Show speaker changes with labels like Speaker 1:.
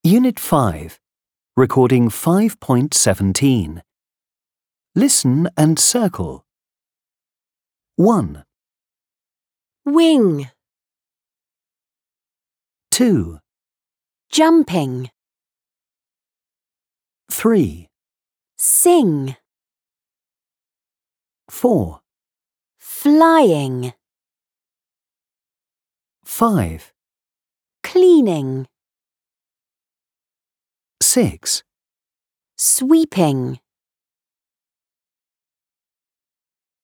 Speaker 1: Unit 5, Recording 5.17. Listen and circle. 1,
Speaker 2: Wing,
Speaker 1: 2,
Speaker 2: jumping,
Speaker 1: 3,
Speaker 2: sing,
Speaker 1: 4,
Speaker 2: flying,
Speaker 1: 5,
Speaker 2: cleaning,
Speaker 1: 6,
Speaker 2: sweeping.